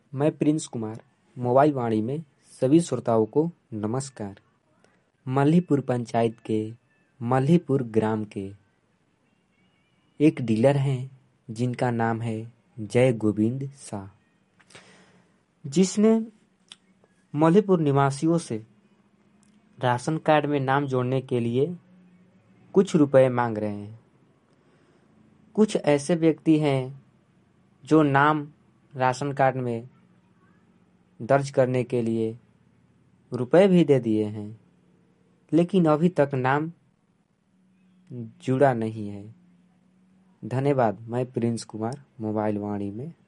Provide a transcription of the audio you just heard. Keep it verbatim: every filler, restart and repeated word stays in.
मैं Prince Kumar mobile वाणी में सभी श्रोताओं को नमस्कार। मल्हीपुर पंचायत के मल्हीपुर ग्राम के एक डीलर हैं जिनका नाम है जय गोविंद शाह, जिसने मल्हीपुर निवासियों से राशन कार्ड में नाम जोड़ने के लिए कुछ रुपए मांग रहे हैं। कुछ ऐसे व्यक्ति हैं जो नाम राशन कार्ड में दर्ज करने के लिए रुपए भी दे दिए हैं, लेकिन अभी तक नाम जुड़ा नहीं है। धन्यवाद। मैं प्रिंस कुमार मोबाइल वाणी में